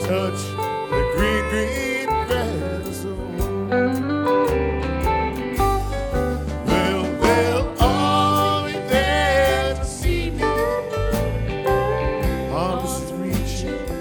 touch the green, green grass. They'll all be there to see me. Arms reaching